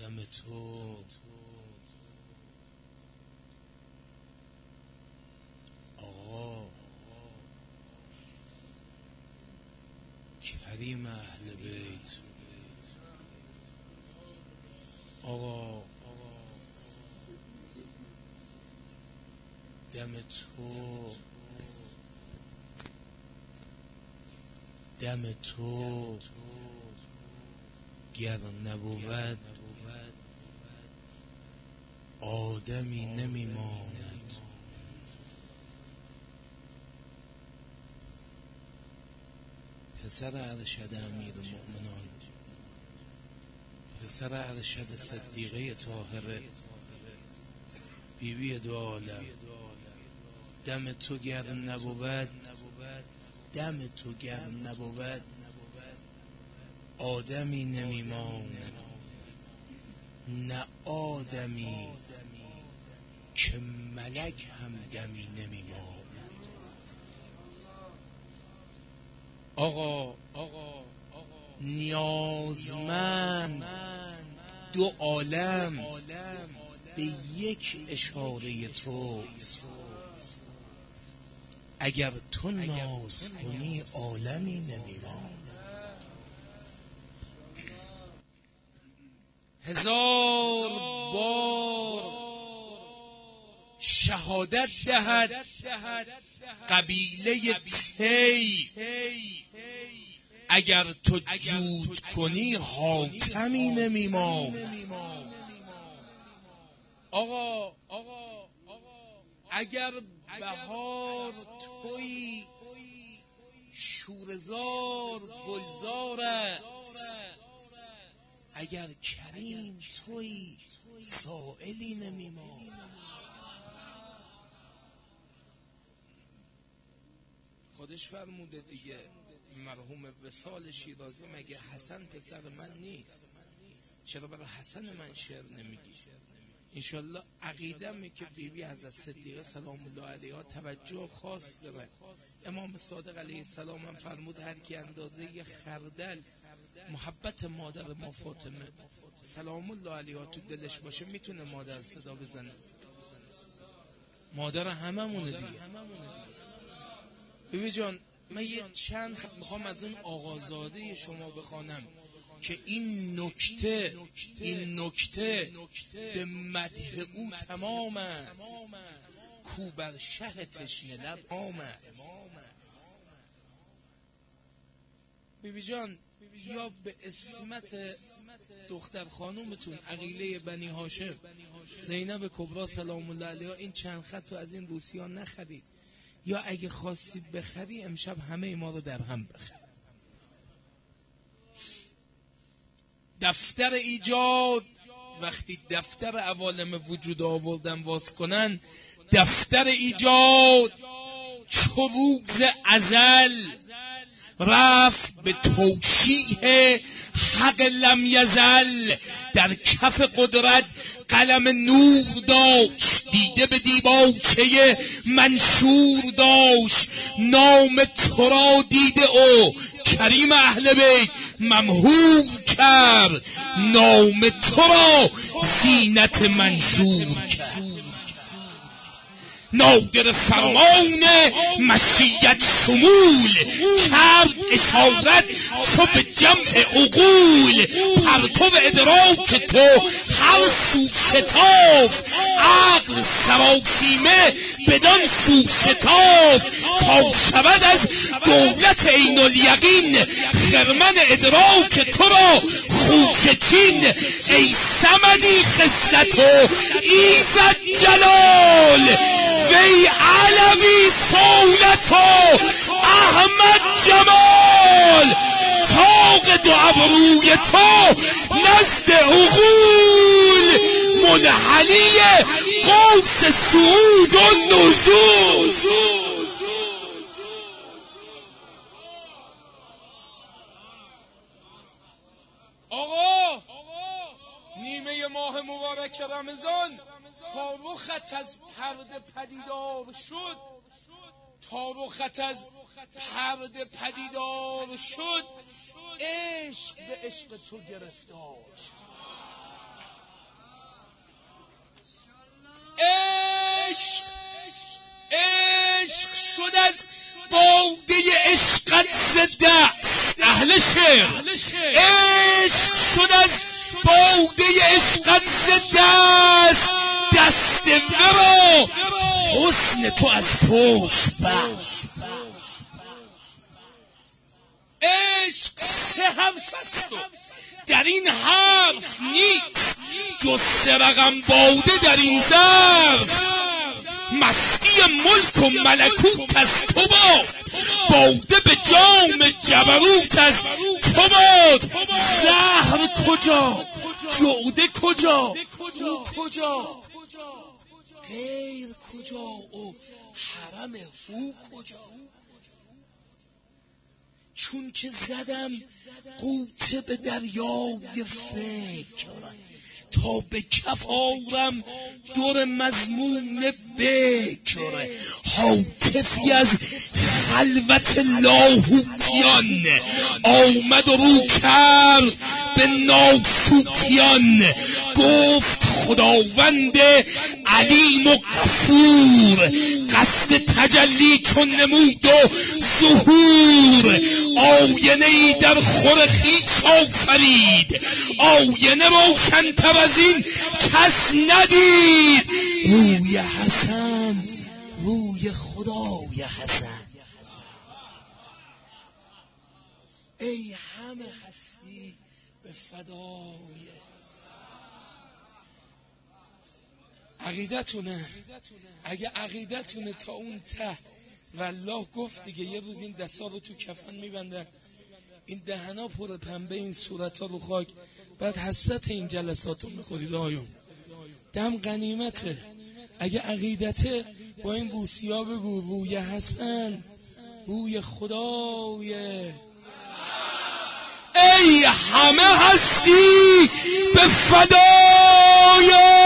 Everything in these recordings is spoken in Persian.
دم تو آقا کریم اهل بیت، آقا دم تو، دم تو گر نبود آدمی نمیماند. پسر ارشد امیرالمؤمنین، پسر ارشد صدیقه طاهره، بیبی دو عالم، دم تو گر نبود، دم تو گر نبود آدمی نمیماند. نه آدمی که ملک هم دمی نمیماند. آقا نیازمند دو عالم به یک اشاره توست. اگر تو ناز کنی عالمی نمیماند. هزار بار شهادت دهد قبیله پی، اگر تو جود کنی حاتمی نمیماند. آقا اگر بهار تویی شورزار گلزار است، اگر کریم تویی سائلی نمیماند. خودش فرموده دیگه، مرحوم وصال شیرازی، مگه حسن پسر من نیست؟ چرا برای حسن من شعر نمیگی؟ انشالله عقیدمه که بیبی حضرت صدیقه سلام الله علیها توجه خاص داره. امام صادق علیه السلام هم فرمود هر کی اندازه یه خردل محبت مادر ما فاطمه سلام الله علیها تو دلش باشه میتونه مادر صدا بزنه. مادر هممونه دیگه. بیبی جان، من یه چند میخوام از اون آقازاده شما بخوانم که این نکته به مدح او تمام است. کو بر شه تشنه لب عام است. بیبی جان، یا به اسمت دختر خانومتون عقیله بنی هاشم زینب کبرا سلام الله علیها این چند خط رو از این روسیان نخرید، یا اگه خواستی بخری امشب همه ما رو در هم بخر. دفتر ایجاد وقتی دفتر عوالم وجود آوردن واس کنن، دفتر ایجاد چو روز ازل رفت به توشیح حق لم یزل. در کف قدرت قلم نور داشت، دیده به دیباچه منشور داشت. نام تو را دیده او کریم اهل بیت ممحور کرد، نام تو را زینت منشور کرد. نادر فرمان مشیت شمول کرد اشارت چو به جمع عقول. پرتو ادراک تو هر سو شتاف، عقل سراسیمه بدان سو شتاف. تا شود از دولت عین الیقین خرمن ادراک تو را خوشه چین. ای صمدی خصلت ایزد جلال، وی علوی صولت احمد جمال. طاق دو ابروی تو نزد عقول، منحلی قوس صعود و نزول. آقا نیمه ماه مبارک رمضان تا رخت از پرده پدیدار شد، عشق به عشق تو گرفتار. عشق شد از باده عشقت ز دست. اهل شعر عشق شد از باده عشقت ز دست، دست مرا حسن تو از پشت بست. عشق سه حرف است و در این حرف نیست جز سه رقم باده در این ظرف. مستی ملک و ملکوت از تو باد، باده به جام جبروت از تو باد. زهر کجا، جوده کجا، او کجا، غیر کجا و حرم او کجا. چون که زدم غوطه به دریای فکر، تا به کف آرم در مضمون بکر. هاتفی از خلوت لاهوتیان آمد و رو کرد به ناسوتیان. گفت خداوند علیم و غفور، قصد تجلی چون نمود و ظهور. آینه ای در خور خویش آفرید، آینه روشن‌تر از این کس ندید. روی حسن، روی خدای حسن. ای همه هستی به فدای عقیدتونه. اگه عقیدتونه تا اون ته، والله گفت دیگه یه روز این دستا رو تو کفن میبندن، این دهنا پر پنبه، این صورتها رو خاک، بعد حسرت این جلسات رو میخورید. آیون دم غنیمته. اگه عقیدته با این بوسیا بگو روی حسن، روی خدای. ای همه هستی به فدای،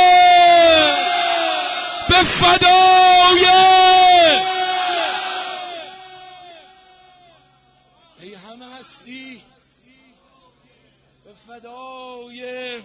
به فدای. ای همه هستی به فدای.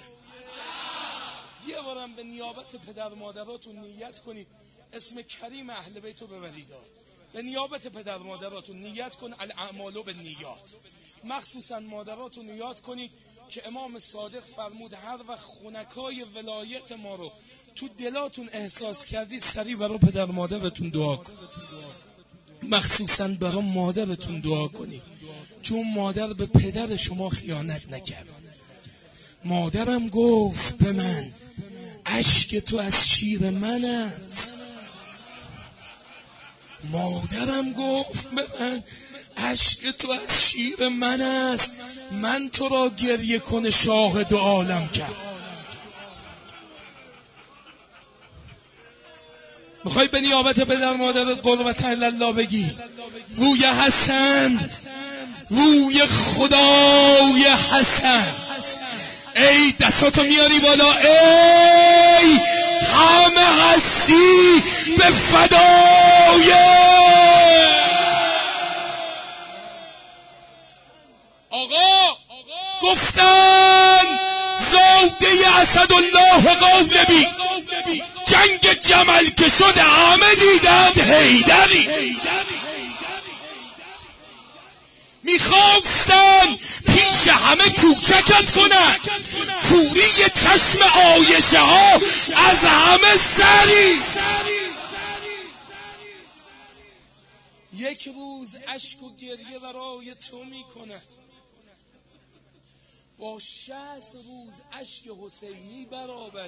یه بارم به نیابت پدر مادراتون نیت کنید اسم کریم اهل بیتو ببرید. به نیابت پدر مادراتون نیت کن الاعمال بالنیات. مخصوصا مادراتون نیت کنید که امام صادق فرمود هر وقت خنکای ولایت ما رو تو دلاتون احساس کردید سریع برای پدر مادرتون دعا کنید. مخصوصا برای مادرتون دعا کنید، چون مادر به پدر شما خیانت نکرد. مادرم گفت به من اشک تو از شیر من است. مادرم گفت به من اشک تو از شیر من است. من تو را گریه کن شاهد عالم کرد. میخوای به نیابت پدر مادرت قربت الله بگی روی حسن، روی خدای حسن. ای دستاتو میاری بالا. ای همه هستی به فدای. آقا گفتن زاده اسدالله قالبی جنگ جمل که شد همه دیدند حیدری. میخواستن پیش همه کوچکت کنن، کوری چشم عایشه ها از همه سری. یک روز اشک و گریه برای تو میکند، با 60 روز اشک حسینی برابری.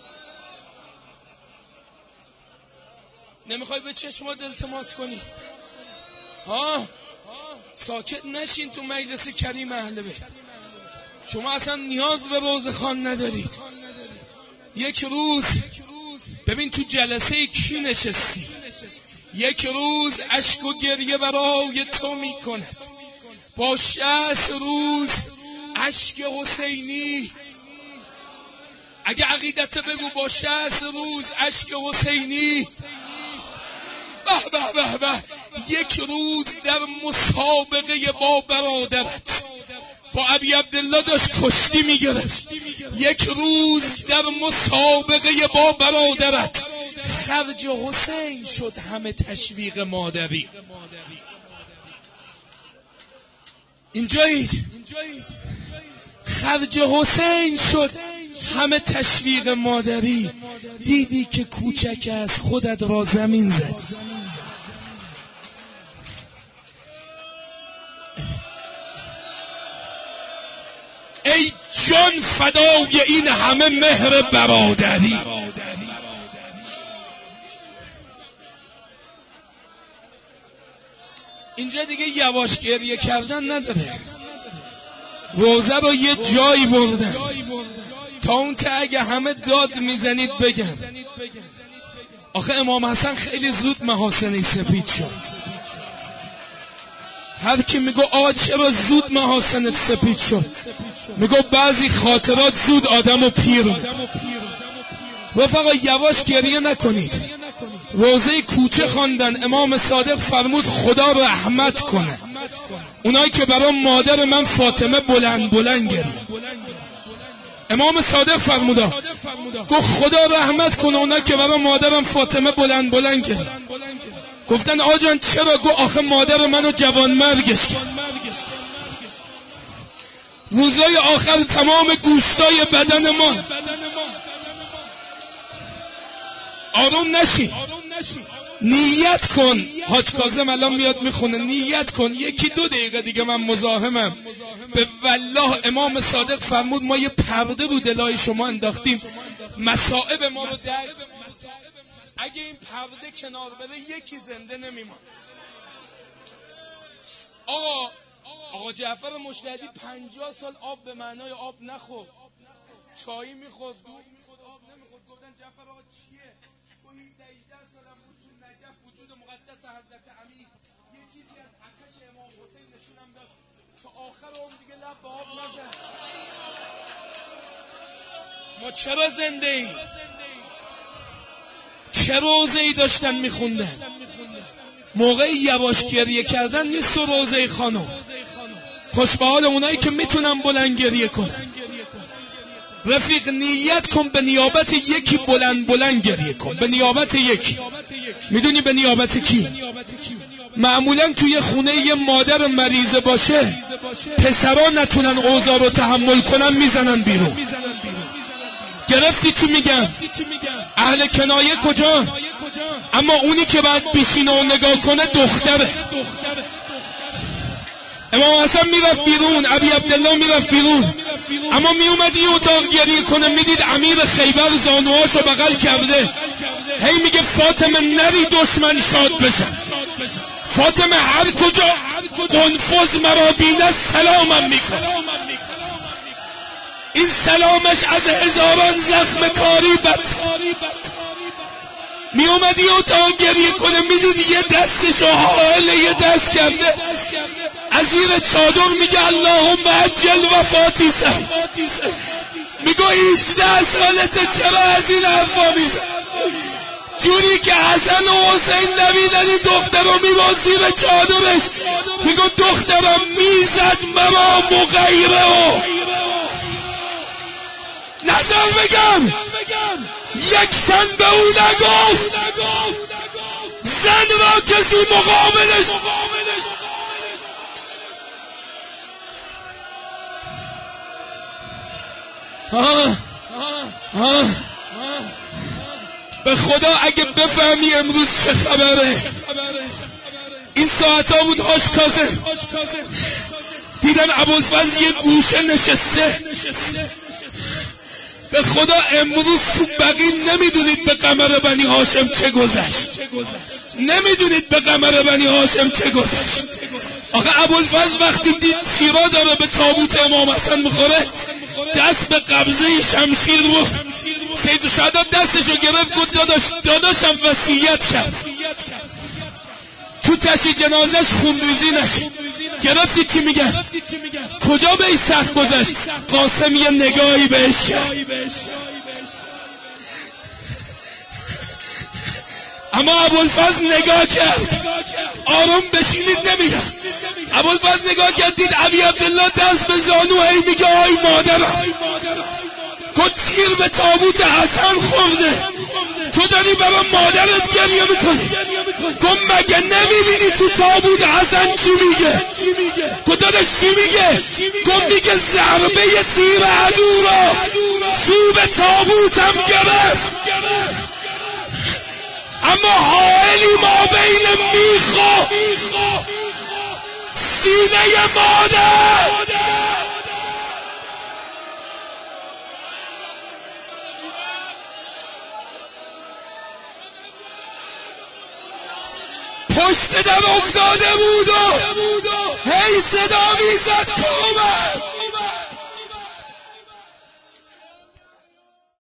نمیخوای به چشمات التماس کنی؟ ها ساکت نشین تو مجلس کریم اهل بیت. شما اصلا نیاز به روزخوان ندارید. یک روز ببین تو جلسه کی نشستی، یک روز اشک و گریه برای تو میکند، با 60 روز اشک حسینی. اگه عقیدت بگو با 60 روز اشک حسینی. به به به به. یک روز در مسابقه با برادرت با ابی عبدالله داشت کشتی میگرفت. یک روز در مسابقه با برادرت خرج حسین شد همه تشویق مادری. اینجایید خرج حسین شد همه تشویق مادری. دیدی که کوچک از خودت را زمین زد. ای جان فدای این همه مهر برادری. اینجا دیگه یواش گریه کردن نداره. روزه رو یه جایی بردن تا اون که اگه همه داد میزنید بگم. آخه امام حسن خیلی زود محاسنی سپید شد. هر کی میگو آقا چرا زود محاسنت سپید شد، میگو بعضی خاطرات زود آدمو پیر. رفقا یواش گریه نکنید. روزه کوچه خواندن، امام صادق فرمود خدا رحمت کنه اونایی که برای مادر من فاطمه بلند بلند گریه. امام صادق فرمودا گفت خدا رحمت کنه اونایی که برای مادرم فاطمه بلند بلند گریه. گفتن آجان چرا؟ گفت آخه مادر منو جوان مرگش کرد. روزای آخر تمام گوشتای بدن ما. آروم نشین، نیت کن. حاج کاظم الان میاد میخونه. نیت کن 1-2 دقیقه دیگه من مزاحمم. به والله امام صادق فرمود ما یه پرده رو دلای شما انداختیم، مصائب ما رو درک. اگه این پرده کنار بره یکی زنده نمیمان. آقا جعفر مشتهدی 50 سال آب به معنای آب نخورد. چایی میخورد، دود میخورد، آب نمیخورد. گفتن جعفر آقا چیه؟ گفت 18 سالم بود تو نجف وجود مقدس حضرت امیر یه چیزی از آتش امام حسین نشونم داد تا آخر اون دیگه لب به آب نزد. ما چرا زنده ایم؟ چه روزه‌ای داشتن میخوندن؟ موقع یواش گریه کردن نیست. و روزه خانم خوش به حال اونایی که میتونن بلند گریه کنن. رفیق نیت کن به نیابت یکی بلند بلند گریه کن. به نیابت یکی. میدونی به نیابت کی؟ معمولا توی خونه یه مادر مریضه باشه، پسرا نتونن اوضاع رو تحمل کنن میزنن بیرون. گرفتی چی میگن؟ اهل کنایه کجا؟ اما اونی که باید بشینه و نگاه کنه دختره. امام حسن میرفت بیرون، ابی عبدالله میرفت بیرون، اما میومد یه اتاق گریه کنه، میدید امیر خیبر زانوهاشو بغل کرده، هی میگه فاطمه نری دشمن شاد بشن. فاطمه هر کجا قنفذ مرا بیند سلامم میکنه. این سلامش از هزاران زخم کاری بد. می اومد یه اتاق گریه کنه، میدید یه دستشو حاله یه دست کرده، از زیر چادر میگه اللهم عجل وفاتی سر. میگه 18 سالته چرا از این حرفا میزن؟ جوری که حسن و حسین نمیدن این دختر رو میباز زیر چادرش. میگه دخترم میزد مرا مغیره و نظر بگم یک تن به او نگفت زن را کسی مقابلش. به خدا اگه بفهمی امروز چه خبره. این ساعتا بود حاج کاظم دیدن ابوالفضل یه گوشه نشسته. به خدا امروز تو بقیه نمیدونید به قمر بنی هاشم چه گذشت. نمیدونید به قمر بنی هاشم چه گذشت. آخه ابوالفضل وقتی دید تیرا داره به تابوت امام حسن میخوره، دست به قبضه شمشیر بود. سید الشهدا دستشو گرفت، گفت داداشم وصیت کرد تو تشییع جنازش خونریزی نشه. گرفتی چی میگن؟ کجا به این سخت گذشت؟ قاسم یه نگاهی بهش کرد، اما ابوالفضل نگاه کرد. آروم بشینید نمیگم. ابوالفضل نگاه کرد، دید ابی عبدالله دست به زانو هی میگه آی مادرم. گفت تیر به تابوت حسن خورده، تو داری برای مادرت گریه میکنی. گم مگه نمیبینی تو تابوت حسن چی میگه؟ داداش چی میگه؟ گم میگه ضربه تیر عدو را چوب تابوتم گرفت، اما حائلی ما بین میخو سینه مادر. پشت در افتاده بود و هی صدا میزد کامل.